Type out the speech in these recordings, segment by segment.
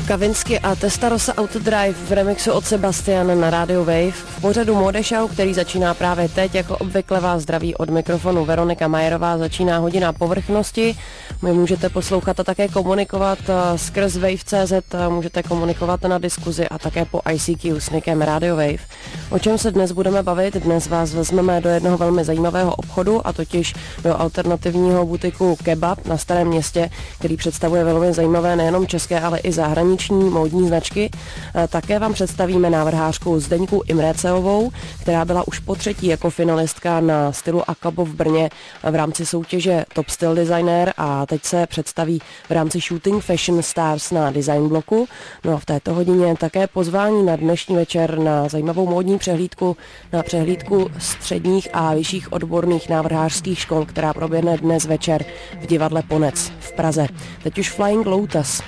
Kavinsky a Testarossa Autodrive v remixu od Sebastiana na Radio Wave. V pořadu Mode Show, který začíná právě teď, jako obvykle vás zdraví od mikrofonu Veronika Majerová, začíná hodina povrchnosti. My můžete poslouchat a také komunikovat skrz Wave.cz, můžete komunikovat na diskuzi a také po ICQ s nickem Radio Wave. O čem se dnes budeme bavit? Dnes vás vezmeme do jednoho velmi zajímavého obchodu, a totiž do alternativního butiku Kebab na Starém Městě, který představuje velmi zajímavé nejenom české, ale i zahraniční módní značky. Také vám představíme návrhářku Zdeňku Imréceovou, která byla už po třetí jako finalistka na stylu Akabo v Brně v rámci soutěže Top Styl Designer a teď se představí v rámci Shooting Fashion Stars na design bloku. No a v této hodině také pozvání na dnešní večer na zajímavou módní přehlídku, na přehlídku středních a vyšších odborných návrhářských škol, která proběhne dnes večer v divadle Ponec v Praze. Teď už Flying Lotus.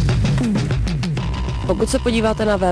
Pokud se podíváte na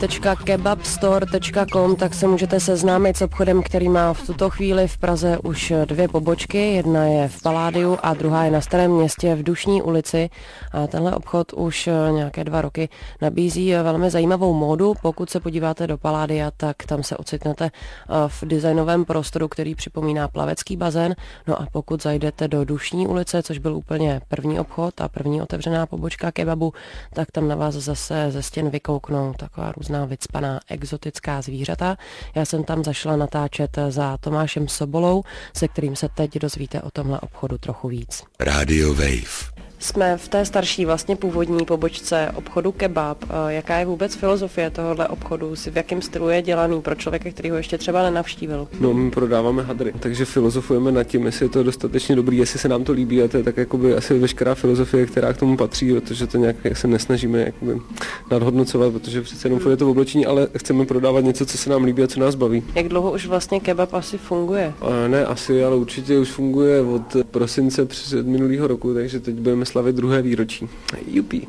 www.kebabstore.com, tak se můžete seznámit s obchodem, který má v tuto chvíli v Praze už dvě pobočky. Jedna je v Paládiu a druhá je na Starém Městě v Dušní ulici. A tenhle obchod už nějaké 2 roky nabízí velmi zajímavou módu. Pokud se podíváte do Paládia, tak tam se ocitnete v designovém prostoru, který připomíná plavecký bazén. No a pokud zajdete do Dušní ulice, což byl úplně první obchod a první otevřená pobočka kebabu, tak tam na vás zase ze stěn vykouknou taková různá vycpaná exotická zvířata. Já jsem tam zašla natáčet za Tomášem Sobolou, se kterým se teď dozvíte o tomhle obchodu trochu víc. Radio Wave. Jsme v té starší vlastně původní pobočce obchodu Kebab. Jaká je vůbec filozofie tohohle obchodu? V jakém stylu je dělaný pro člověka, který ho ještě třeba nenavštívil? No, my prodáváme hadry, takže filozofujeme nad tím, jestli je to dostatečně dobrý, jestli se nám to líbí, a to je tak jakoby asi veškerá filozofie, která k tomu patří, protože to nějak se nesnažíme jakoby nadhodnocovat, protože přece jenom je to oblečení, ale chceme prodávat něco, co se nám líbí a co nás baví. Jak dlouho už vlastně Kebab asi funguje? Ne asi, ale určitě už funguje od prosince před minulého roku, takže teď budeme slavit 2. výročí. Jupi.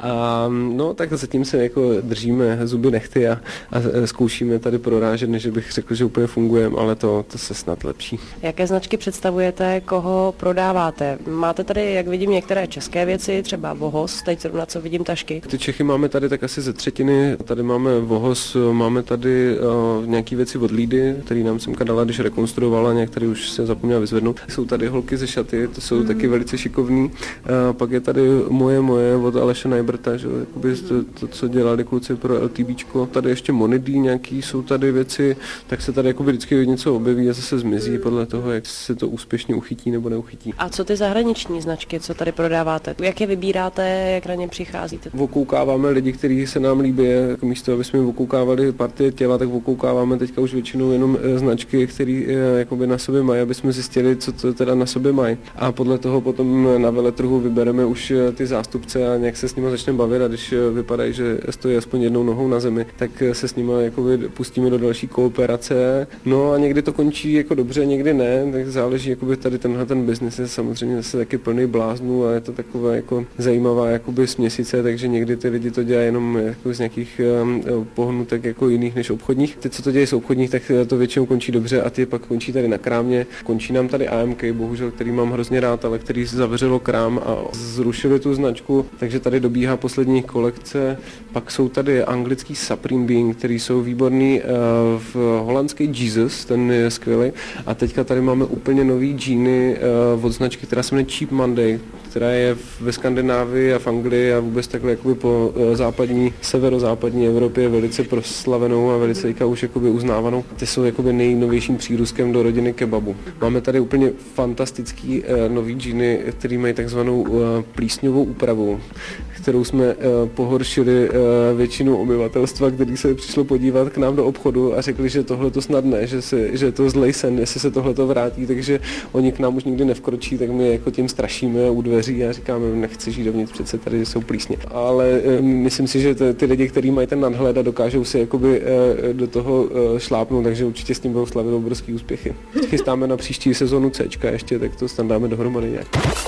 No tak zatím se jako držíme zuby nehty a zkoušíme tady prorážet, než bych řekl, že úplně fungujeme, ale to se snad lepší. Jaké značky představujete, koho prodáváte? Máte tady, jak vidím, některé české věci, třeba Vohos, teď zrovna co vidím tašky. Ty Čechy máme tady tak asi ze třetiny, tady máme Vohos, máme tady nějaký věci od Lídy, který nám semka dala, když rekonstruovala, některý už se zapomněla vyzvednout. Jsou tady holky ze šaty, to jsou taky velice šikovný. Pak je tady moje od Aleše Najbrta, že jakoby to, co dělali kluci pro LTBčko. Tady ještě Monedy nějaký, jsou tady věci, tak se tady jakoby vždycky něco objeví a zase zmizí podle toho, jak se to úspěšně uchytí nebo neuchytí. A co ty zahraniční značky, co tady prodáváte? Jak je vybíráte, jak na ně přicházíte? Okoukáváme lidi, kteří se nám líbí, jako místo, aby jsme okoukávali partie těla, tak okoukáváme teďka už většinou jenom značky, které jakoby na sobě mají, aby jsme zjistili, co to teda na sobě mají. A podle toho potom na veletrhu vybereme už ty zástupce a nějak se s nimi začneme bavit, a když vypadají, že stojí aspoň jednou nohou na zemi, tak se s nimi jakoby pustíme do další kooperace. No a někdy to končí jako dobře, někdy ne, tak záleží, jakoby tady ten biznis je samozřejmě zase taky plný bláznů a je to taková jako zajímavá jakoby směsice, takže někdy ty lidi to dělají jenom jako z nějakých pohnutek jako jiných než obchodních. Ty, co to dělají z obchodních, tak to většinou končí dobře a ty pak končí tady na krámě. Končí nám tady AMK, bohužel, který mám hrozně rád, ale který zavřelo krám a zrušili tu značku, takže tady dobíhá poslední kolekce. Pak jsou tady anglický Supreme Being, který jsou výborný, v holandský Jesus, ten je skvělý. A teďka tady máme úplně nový džíny od značky, která se jmenuje Cheap Monday, která je ve Skandinávii a v Anglii a vůbec takhle jakoby po severozápadní Evropě velice proslavenou a velice už jakoby uznávanou. Ty jsou jakoby nejnovějším přírůstkem do rodiny kebabu. Máme tady úplně fantastický nový džíny, který mají takzvanou plísňovou úpravu, kterou jsme pohoršili většinu obyvatelstva, který se přišlo podívat k nám do obchodu a řekli, že tohle to snad ne, že je to zlej sen, jestli se tohle to vrátí, takže oni k nám už nikdy nevkročí, tak my jako tím strašíme u dveří a říkáme, nechci žít dovnitř, přece tady jsou plísně. Ale myslím si, že ty lidi, kteří mají ten nadhled a dokážou si jakoby do toho šlápnout, takže určitě s tím budou slavit obrovský úspěchy. Chystáme na příští sezonu Cčka ještě, tak to snad dáme dohromady nějak.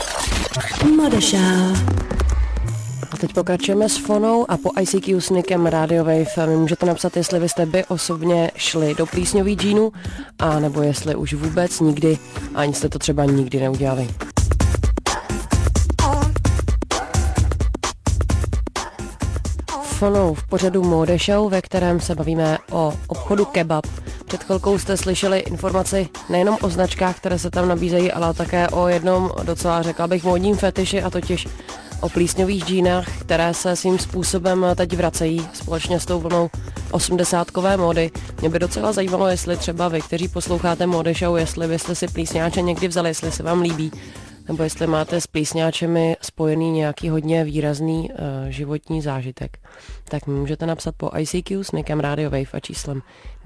Mode Show. A teď pokračujeme s Fonou a po ICQ s nickem Radio Wave mi můžete napsat, jestli vy jste by osobně šli do plísňový džínu, a nebo jestli už vůbec nikdy, ani jste to třeba nikdy neudělali. mikrofonu v pořadu Mode Show, ve kterém se bavíme o obchodu Kebab. Před chvilkou jste slyšeli informaci nejenom o značkách, které se tam nabízejí, ale také o jednom docela, řekla bych, módním fetiši, a totiž o plísňových džínách, které se svým způsobem teď vracejí společně s tou vlnou 80kové módy. Mě by docela zajímalo, jestli třeba vy, kteří posloucháte Mode Show, jestli byste si plísňáče někdy vzali, jestli se vám líbí, nebo jestli máte s plísňáčemi spojený nějaký hodně výrazný životní zážitek. Tak mi můžete napsat po ICQ s nikem Radio Wave a číslem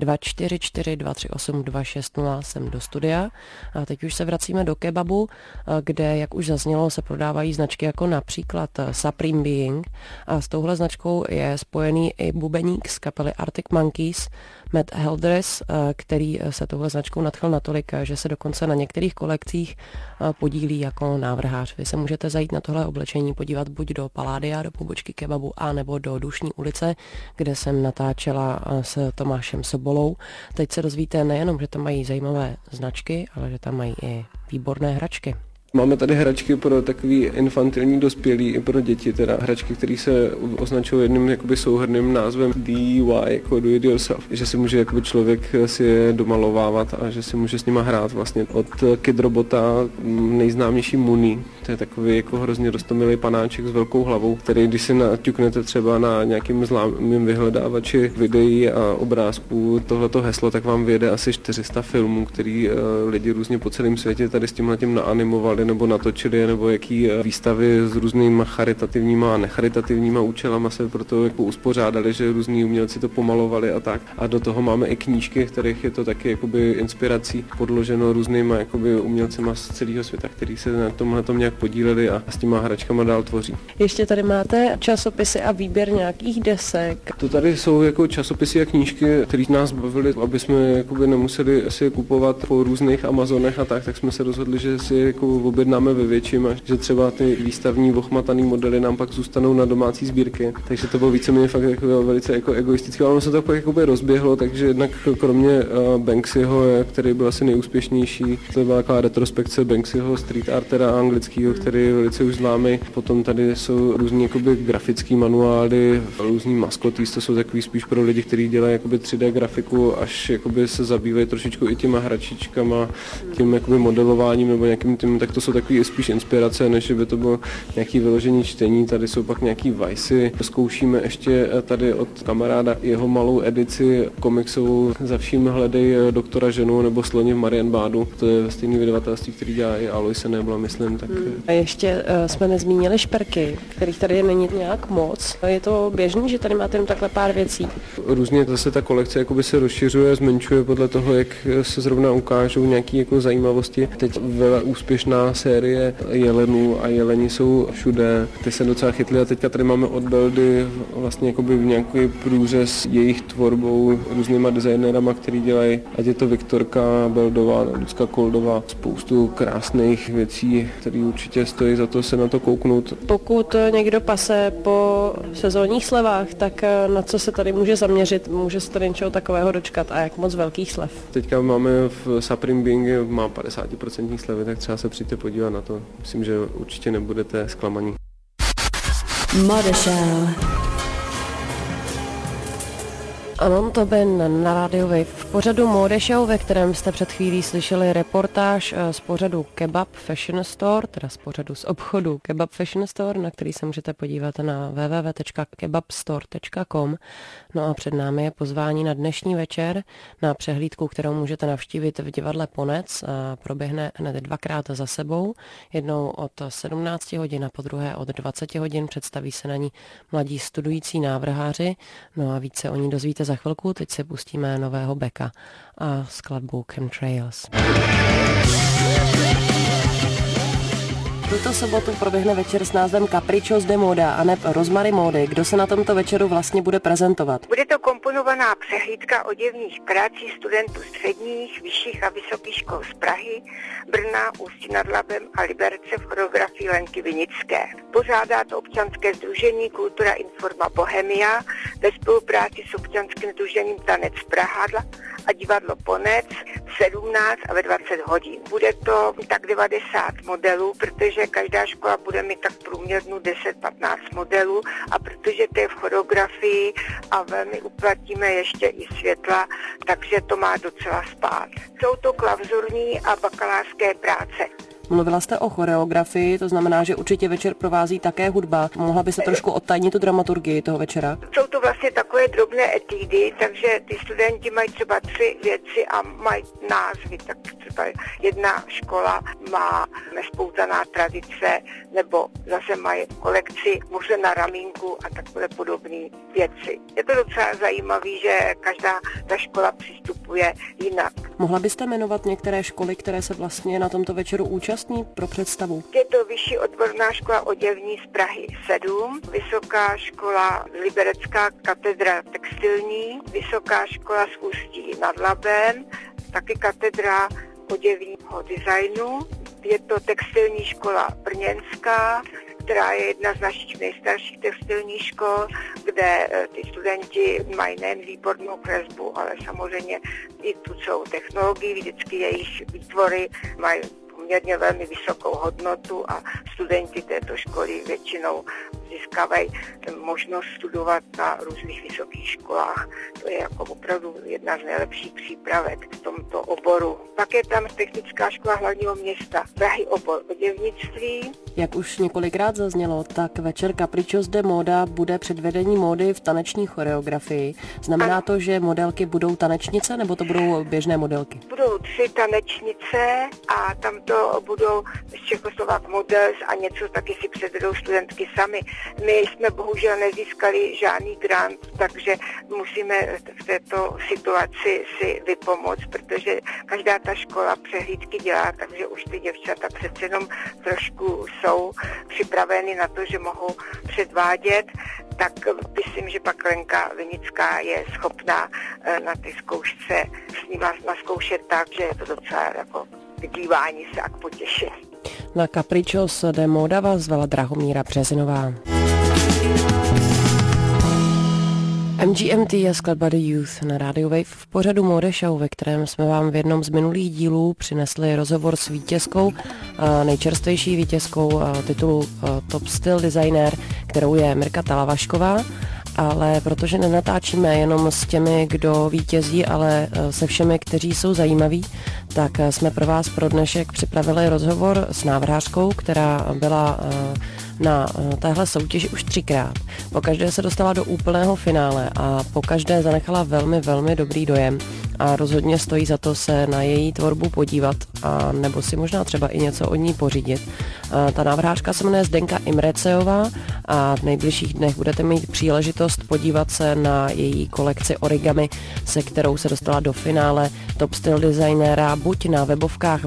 244 238 260 sem do studia. A teď už se vracíme do kebabu, kde, jak už zaznělo, se prodávají značky jako například Supreme Being. A s touhle značkou je spojený i bubeník z kapely Arctic Monkeys, Matt Heldress, který se touhle značkou nadchl natolik, že se dokonce na některých kolekcích podílí jako návrhář. Vy se můžete zajít na tohle oblečení podívat buď do Palladia, do pobočky kebabu, a nebo do Dušní ulice, kde jsem natáčela s Tomášem Sobolou. Teď se dozvíte nejenom, že tam mají zajímavé značky, ale že tam mají i výborné hračky. Máme tady hračky pro takový infantilní dospělí i pro děti, teda hračky, které se označují jedním jakoby souhrnným názvem DIY, jako do it yourself, že si může jakoby člověk si je domalovávat a že si může s nima hrát vlastně. Od Kid Robota nejznámější Mooney, to je takový jako hrozně roztomilý panáček s velkou hlavou, který když si naťuknete třeba na nějakým známým vyhledávači videí a obrázků tohleto heslo, tak vám vyjede asi 400 filmů, který lidi různě po celém světě tady s tímhletím naanimovali nebo natočili, nebo jaký výstavy s různýma charitativníma a necharitativníma účelama se proto jako uspořádali, že různí umělci to pomalovali a tak. A do toho máme i knížky, kterých je to taky jakoby inspirací podloženo různýma jakoby umělcema z celého světa, který se na tomhletom nějak podíleli a s těma hračkama dál tvoří. Ještě tady máte časopisy a výběr nějakých desek. To tady jsou jako časopisy a knížky, které nás bavily, aby jsme jakoby nemuseli si je kupovat po různých Amazonech a tak jsme se rozhodli, že si jako objednáme ve větším, a že třeba ty výstavní ochmataný modely nám pak zůstanou na domácí sbírky. Takže to bylo víceméně fakt jako velice jako egoistické, ale ono se to pak jakoby rozběhlo, takže jednak kromě Banksyho, který byl asi nejúspěšnější, to byla taková retrospekce Banksyho street artera anglického, který je velice už známý. Potom tady jsou různý jakoby grafický manuály, různý maskoty, to jsou takový spíš pro lidi, kteří dělají jakoby 3D grafiku, až jakoby se zabývají trošičku i těma hračičkama, tím jakoby modelováním nebo nějakým tím, tak to jsou takový spíš inspirace, než by to bylo nějaký vyložení čtení. Tady jsou pak nějaký vajsy. Zkoušíme ještě tady od kamaráda jeho malou edici komiksovou Za vším hledej doktora ženu nebo Sloni v Marienbádu. To je ve stejné vydavatelství, který dělá i Alois Nebla, myslím. Tak... A ještě jsme nezmínili šperky, kterých tady není nějak moc. Je to běžný, že tady máte jen takhle pár věcí? Různě zase ta kolekce jakoby se rozšiřuje, zmenšuje podle toho, jak se zrovna ukážou nějaké jako zajímavosti. Teď byla úspěšná série jelenů a jeleni jsou všude. Ty se docela chytly a teďka tady máme od Beldy vlastně jakoby nějaký průřez jejich tvorbou různýma designérama, který dělají, ať je to Viktorka Beldová, Lucka Koldová, spoustu krásných věcí, které určitě stojí za to se na to kouknout. Pokud někdo pase po sezónních slevách, tak na co se tady může zaměřit? Může se tady něčeho takového dočkat a jak moc velkých slev? Teďka máme v Supreme Being, má 50% slevy, tak třeba se přijďte podívat na to. Myslím, že určitě nebudete zklamaní. Mode Show. Anon Tobin na Radio Wave v pořadu Mode Show, ve kterém jste před chvílí slyšeli reportáž z pořadu Kebab Fashion Store, teda z pořadu z obchodu Kebab Fashion Store, na který se můžete podívat na www.kebabstore.com. No a před námi je pozvání na dnešní večer na přehlídku, kterou můžete navštívit v divadle Ponec. Proběhne hned dvakrát za sebou, jednou od 17 hodin a podruhé od 20 hodin. Představí se na ní mladí studující návrháři. No a více o ní dozvíte za chvilku. Teď se pustíme nového Becka a skladbu Chemtrails. Tuto sobotu proběhne večer s názvem Caprichos de Moda a neb Rozmary módy. Kdo se na tomto večeru vlastně bude prezentovat? Bude to komponovaná přehlídka oděvních prací studentů středních, vyšších a vysokých škol z Prahy, Brna, Ústí nad Labem a Liberce v choreografii Lenky Vinické. Pořádá to občanské sdružení Kultura Informa Bohemia ve spolupráci s občanským sdružením Tanec Praha a divadlo Ponec v 17 a ve 20 hodin. Bude to tak 90 modelů, protože každá škola bude mít tak průměrnou 10-15 modelů a protože to je v choreografii a velmi uplatíme ještě i světla, takže to má docela spát. Jsou to klauzurní a bakalářské práce. Mluvila jste o choreografii, to znamená, že určitě večer provází také hudba. Mohla by se trošku odtajnit tu dramaturgii toho večera? Jsou to vlastně takové drobné etídy, takže ty studenti mají třeba 3 věci a mají názvy. Tak třeba jedna škola má Nespoutaná tradice, nebo zase mají kolekci Muže na ramínku a takové podobné věci. Je to docela zajímavé, že každá ta škola přistupuje jinak. Mohla byste jmenovat některé školy, které se vlastně na tomto večeru účastní pro představu? Je to Vyšší odborná škola oděvní z Prahy 7, Vysoká škola Liberecká katedra textilní, Vysoká škola z Ústí nad Labem, taky katedra oděvního designu. Je to textilní škola brněnská, která je jedna z našich nejstarších textilních škol, kde ty studenti mají nejen výbornou kresbu, ale samozřejmě i tu celou technologii, vždycky jejich výtvory mají poměrně velmi vysokou hodnotu a studenti této školy většinou získávají možnost studovat na různých vysokých školách. To je jako opravdu jedna z nejlepších přípravek v tomto oboru. Pak je tam Technická škola hlavního města Prahy, obor oděvnictví. Jak už několikrát zaznělo, tak večer Caprichos de Moda bude předvedení módy v taneční choreografii. Znamená to, že modelky budou tanečnice, nebo to budou běžné modelky? Budou 3 tanečnice a tam to budou z Čechoslovák Models a něco taky si předvedou studentky sami. My jsme bohužel nezískali žádný grant, takže musíme v této situaci si vypomoct, protože každá ta škola přehlídky dělá, takže už ty děvčata přece jenom trošku jsou připraveny na to, že mohou předvádět, tak myslím, že pak Lenka Vinická je schopná na té zkoušce s ním naskoušet tak, že je to docela jako vydívání se a k potěšení. Na Caprichos de Moda vás zvala Drahomíra Březinová. MGMT a skladba The Youth na Radio Wave v pořadu Mode Show, ve kterém jsme vám v jednom z minulých dílů přinesli rozhovor s vítězkou, nejčerstvější vítězkou titulu Top Styl Designer, kterou je Mirka Talavašková. Ale protože nenatáčíme jenom s těmi, kdo vítězí, ale se všemi, kteří jsou zajímaví, tak jsme pro vás pro dnešek připravili rozhovor s návrhářkou, která byla na téhle soutěži už 3krát. Pokaždé se dostala do úplného finále a pokaždé zanechala velmi, velmi dobrý dojem a rozhodně stojí za to se na její tvorbu podívat a nebo si možná třeba i něco od ní pořídit. Ta návrhářka se jmenuje Zdenka Imreceová a v nejbližších dnech budete mít příležitost podívat se na její kolekci origami, se kterou se dostala do finále Top Styl Designera buď na webovkách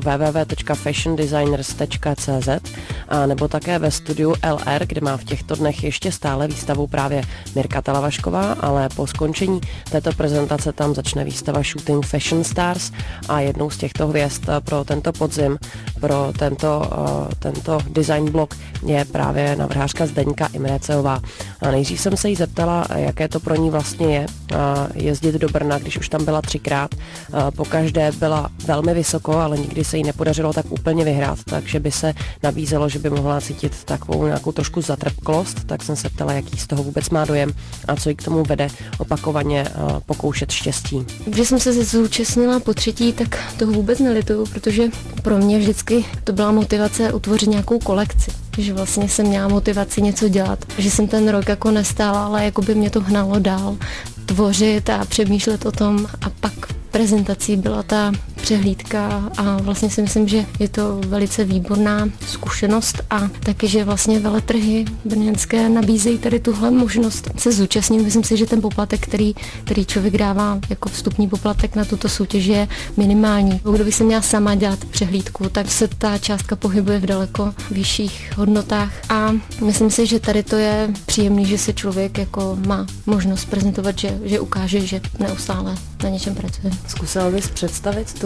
www.fashiondesigners.cz a nebo také ve studiu LR, kde má v těchto dnech ještě stále výstavu právě Mirka Talavašková, ale po skončení této prezentace tam začne výstava Shooting Fashion Stars a jednou z těchto hvězd pro tento podzim, pro tento design blog je právě návrhářka Zdeňka Imreceová. A nejdřív jsem se jí zeptala, jaké to pro ní vlastně je jezdit do Brna, když už tam byla 3krát. Pokaždé byla velmi vysoko, ale nikdy se jí nepodařilo tak úplně vyhrát, takže by se nabízelo, že by mohla cítit takovou nějakou trošku zatrpklost, tak jsem se ptala, jaký z toho vůbec má dojem a co jí k tomu vede opakovaně pokoušet štěstí. Když jsem se zúčastnila po 3., tak toho vůbec nelituju, protože pro mě vždycky to byla motivace utvořit nějakou kolekci. Že vlastně jsem měla motivaci něco dělat, že jsem ten rok jako nestála, ale jako by mě to hnalo dál tvořit a přemýšlet o tom a pak prezentací byla ta přehlídka a vlastně si myslím, že je to velice výborná zkušenost a taky, že vlastně veletrhy brněnské nabízejí tady tuhle možnost se zúčastnit. Myslím si, že ten poplatek, který člověk dává jako vstupní poplatek na tuto soutěž je minimální. Kdyby se měla sama dělat přehlídku, tak se ta částka pohybuje v daleko vyšších hodnotách a myslím si, že tady to je příjemný, že se člověk jako má možnost prezentovat, že ukáže, že neustále na něčem pracuje. Zkusila bys představit tu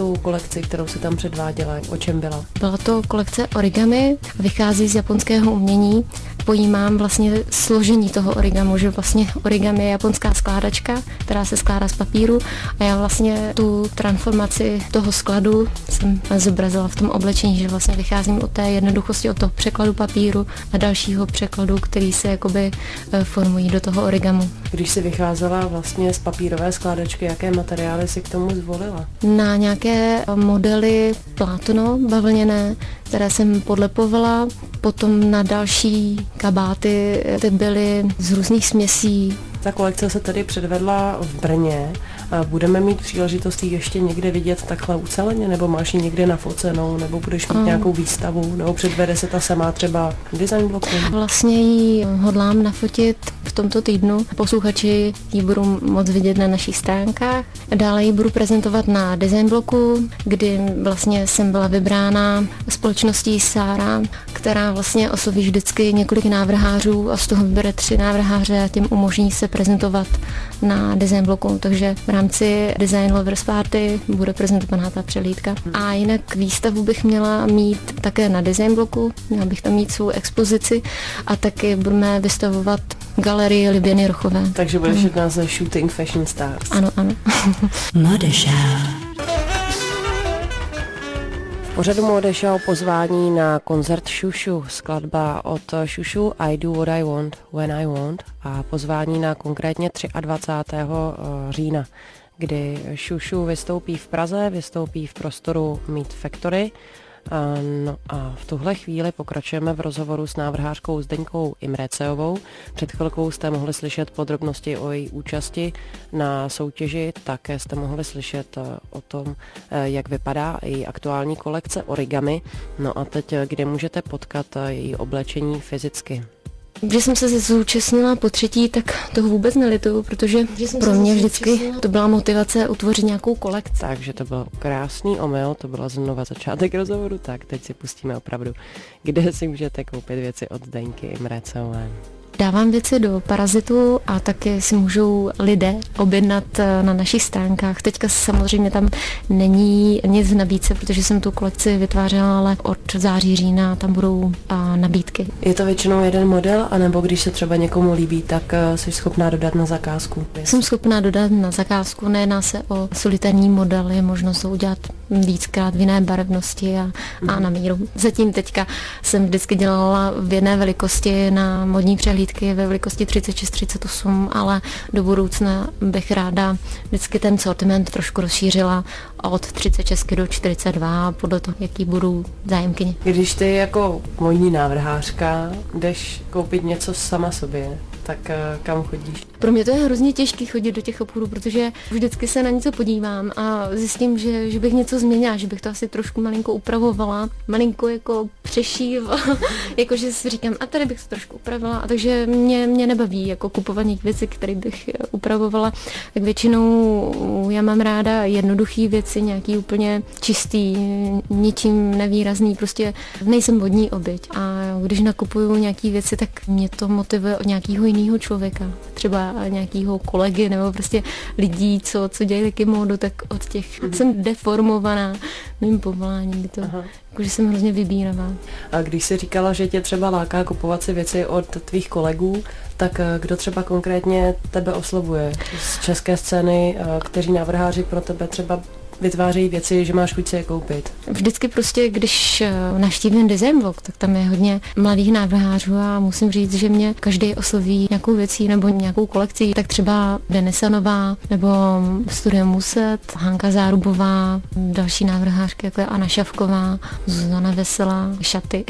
tu kolekci, kterou si tam předváděla? O čem byla? Byla to kolekce origami, vychází z japonského umění. Pojímám vlastně složení toho origamu, že vlastně origami je japonská skládačka, která se skládá z papíru a já vlastně tu transformaci toho skladu jsem zobrazila v tom oblečení, že vlastně vycházím od té jednoduchosti, od toho překladu papíru a dalšího překladu, který se jakoby formují do toho origamu. Když jsi vycházela vlastně z papírové skládačky, jaké materiály si k tomu zvolila? Na nějaké modely plátno bavlněné, které jsem podlepovala, potom na další kabáty, ty byly z různých směsí. Ta kolekce se tedy předvedla v Brně. Budeme mít příležitost ji ještě někde vidět takhle uceleně, nebo máš ji někde nafocenou, nebo budeš mít nějakou výstavu, nebo předvede se ta sama třeba design bloku? Vlastně ji hodlám nafotit v tomto týdnu. Posluchači ji budou moct vidět na našich stránkách. Dále ji budu prezentovat na design bloku, kdy vlastně jsem byla vybrána společností Sára, která vlastně osloví vždycky několik návrhářů a z toho vybere 3 návrháře a tím umožní se prezentovat na design bloku. Takže v rámci Design Lovers Party bude prezentovaná ta přehlídka. A jinak výstavu bych měla mít také na design bloku, měla bych tam mít svou expozici a taky budeme vystavovat galerii Liběny Rochové. Takže budeš jedna ze Shooting Fashion Stars. Ano, ano. Mode Show. V pořadu Mode Show pozvání na koncert Šušu, skladba od Šušu I Do What I Want When I Want a pozvání na konkrétně 23. října, kdy Šušu vystoupí v Praze, vystoupí v prostoru Meat Factory. No a v tuhle chvíli pokračujeme v rozhovoru s návrhářkou Zdeňkou Imréceovou. Před chvilkou jste mohli slyšet podrobnosti o její účasti na soutěži, také jste mohli slyšet o tom, jak vypadá její aktuální kolekce origami. No a teď, kde můžete potkat její oblečení fyzicky. Že jsem se zúčastnila po 3., tak toho vůbec nelituju, protože pro mě vždycky to byla motivace utvořit nějakou kolekci. Takže to byl krásný omyl, to byla znova začátek rozhovoru, tak teď si pustíme opravdu, kde si můžete koupit věci od Zdeňky Imréceové. Dávám věci do Parazitu a taky si můžou lidé objednat na našich stránkách. Teďka samozřejmě tam není nic v nabídce, protože jsem tu kolekci vytvářela, ale od září, října tam budou nabídky. Je to většinou jeden model, anebo když se třeba někomu líbí, tak jsi schopná dodat na zakázku? Jsem schopná dodat na zakázku, nejedná se o solitární model, je možnost to udělat víckrát v jiné barevnosti a na míru. Zatím teďka jsem vždycky dělala v jedné velikosti na modní přehlídky ve velikosti 36-38, ale do budoucna bych ráda vždycky ten sortiment trošku rozšířila od 36 do 42 podle toho, jaký budou zájemkyně. Když ty jako modní návrhářka jdeš koupit něco sama sobě, tak kam chodíš? Pro mě to je hrozně těžké chodit do těch obchodů, protože vždycky se na něco podívám a zjistím, že bych něco změnila, že bych to asi trošku malinko upravovala, malinko jako přešívala, jakože si říkám, a tady bych to trošku upravila, a takže mě nebaví jako kupovat některé věci, které bych upravovala. Tak většinou já mám ráda jednoduché věci, nějaký úplně čistý, ničím nevýrazný, prostě nejsem vodní oběť. A když nakupuju nějaké věci, tak mě to motivuje od nějakého jiného člověka, třeba nějakého kolegy nebo prostě lidí, co dělají taky módu, tak od těch jsem deformovaná mým povoláním, jakože jsem hrozně vybíravá. A když jsi říkala, že tě třeba láká kupovat si věci od tvých kolegů, tak kdo třeba konkrétně tebe oslovuje z české scény, kteří návrháři pro tebe třeba vytvářejí věci, že máš chuť si je koupit? Vždycky prostě, když navštívím Design Blog, tak tam je hodně mladých návrhářů a musím říct, že mě každý osloví nějakou věcí nebo nějakou kolekcí, tak třeba Denisa Nová nebo Studio Muset, Hanka Zárubová, další návrhářky, jako je Anna Šavková, Zuzana Veselá, šaty.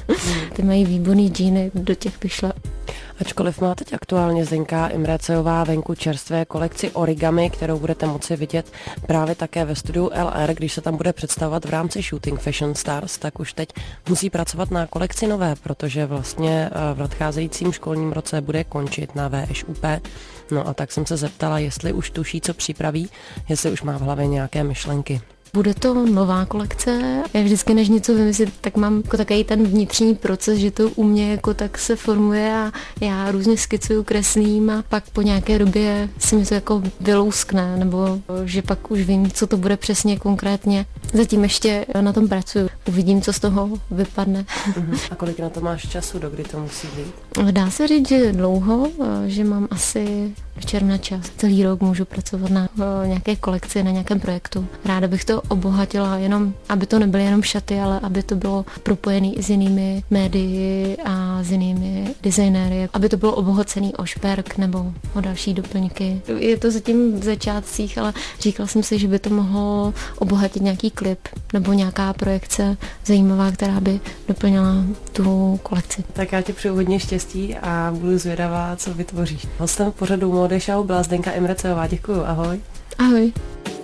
Ty mají výborný džíny, do těch bych šla. Ačkoliv má teď aktuálně Zdeňka Imréceová venku čerstvé kolekci origami, kterou budete moci vidět právě také ve studiu LR, když se tam bude představovat v rámci Shooting Fashion Stars, tak už teď musí pracovat na kolekci nové, protože vlastně v nadcházejícím školním roce bude končit na VŠUP. No a tak jsem se zeptala, jestli už tuší, co připraví, jestli už má v hlavě nějaké myšlenky. Bude to nová kolekce. Já vždycky, než něco vymyslím, tak mám jako takový ten vnitřní proces, že to u mě jako tak se formuje a já různě skicuju, kreslím a pak po nějaké době se mi to jako vylouskne, nebo že pak už vím, co to bude přesně konkrétně. Zatím ještě na tom pracuju. Uvidím, co z toho vypadne. A kolik na to máš času, dokdy to musí být? Dá se říct, že dlouho, že mám asi do června čas. Celý rok můžu pracovat na nějaké kolekci, na nějakém projektu. Ráda bych to obohatila jenom, aby to nebyly jenom šaty, ale aby to bylo propojené i s jinými médii a s jinými designéry, aby to bylo obohacený o šperk nebo o další doplňky. Je to zatím v začátcích, ale říkala jsem si, že by to mohlo obohatit nějaký klip nebo nějaká projekce zajímavá, která by doplnila tu kolekci. Tak já ti přeju hodně štěstí a budu zvědavá, co vytvoříš. Hostem v pořadu Mode Show byla Zdenka Imrecová. Děkuju, ahoj. Ahoj.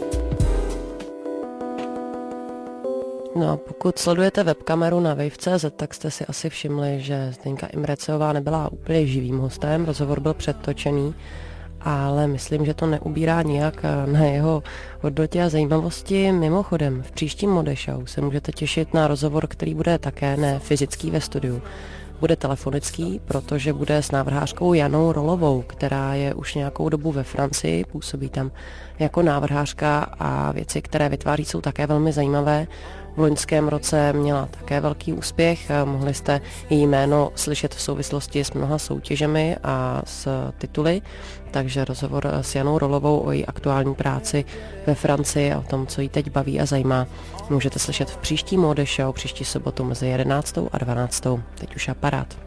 No a pokud sledujete webkameru na wave.cz, tak jste si asi všimli, že Zdenka Imrecová nebyla úplně živým hostem, rozhovor byl předtočený, ale myslím, že to neubírá nijak na jeho hodnotě a zajímavosti. Mimochodem, v příštím Mode Show se můžete těšit na rozhovor, který bude také ne fyzický ve studiu. Bude telefonický, protože bude s návrhářkou Janou Rolovou, která je už nějakou dobu ve Francii, působí tam jako návrhářka a věci, které vytváří, jsou také velmi zajímavé. V loňském roce měla také velký úspěch, mohli jste její jméno slyšet v souvislosti s mnoha soutěžemi a s tituly, takže rozhovor s Janou Rolovou o její aktuální práci ve Francii a o tom, co jí teď baví a zajímá, můžete slyšet v příští Mode Show, příští sobotu mezi 11. a 12. Teď už aparát.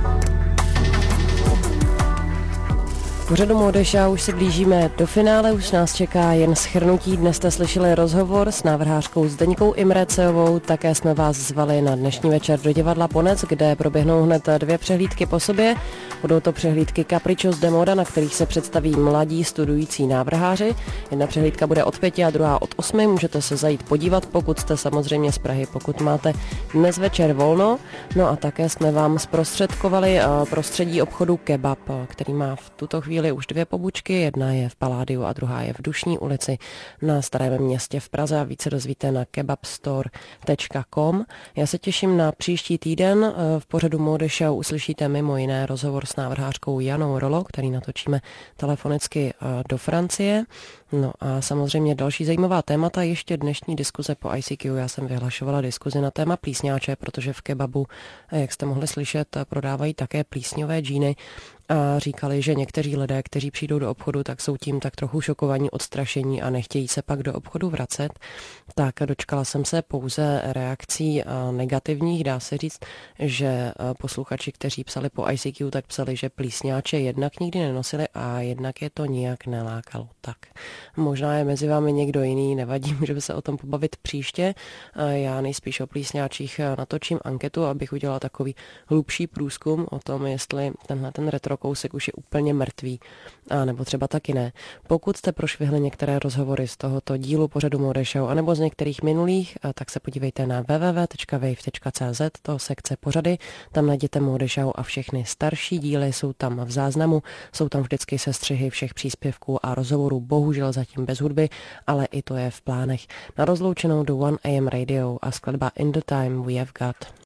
V pořadu Mode Show už se blížíme do finále, už nás čeká jen shrnutí. Dnes jste slyšeli rozhovor s návrhářkou Zdeňkou Imrecovou, také jsme vás zvali na dnešní večer do divadla Ponec, kde proběhnou hned 2 přehlídky po sobě. Budou to přehlídky Caprichos de Moda, na kterých se představí mladí studující návrháři. Jedna přehlídka bude od 5 a druhá od 8. Můžete se zajít podívat, pokud jste samozřejmě z Prahy, pokud máte dnes večer volno. No a také jsme vám zprostředkovali prostředí obchodu Kebab, který má v tuto chvíli už 2 pobočky, jedna je v Paládiu a druhá je v Dušní ulici na Starém Městě v Praze a více dozvíte na kebabstore.com. Já se těším na příští týden. V pořadu Mode Show uslyšíte mimo jiné rozhovor s návrhářkou Janou Rolo, který natočíme telefonicky do Francie. No a samozřejmě další zajímavá témata, ještě dnešní diskuze po ICQ. Já jsem vyhlašovala diskuzi na téma plísňáče, protože v kebabu, jak jste mohli slyšet, prodávají také plísňové džíny a říkali, že někteří lidé, kteří přijdou do obchodu, tak jsou tím tak trochu šokovaní, odstrašení a nechtějí se pak do obchodu vracet. Tak dočkala jsem se pouze reakcí negativních, dá se říct, že posluchači, kteří psali po ICQ, tak psali, že plísňáče jednak nikdy nenosili a jednak je to nijak nelákalo. Tak možná je mezi vámi někdo jiný, nevadí, můžeme se o tom pobavit příště. Já nejspíš o plísňáčích natočím anketu, abych udělala takový hlubší průzkum o tom, jestli tenhle ten retrokousek už je úplně mrtvý, a nebo třeba taky ne. Pokud jste prošvihli některé rozhovory z tohoto dílu pořadu Mode Show, anebo z některých minulých, tak se podívejte na www.wave.cz, to sekce pořady, tam najděte Mode Show a všechny starší díly jsou tam v záznamu, jsou tam vždycky sestřihy všech příspěvků a rozhovorů, bohužel zatím bez hudby, ale i to je v plánech. Na rozloučenou do 1 AM Radio a skladba In the Time We Have Got.